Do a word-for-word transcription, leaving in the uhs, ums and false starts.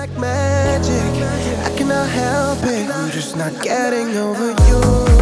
like magic. I cannot help it, I'm just not getting over you.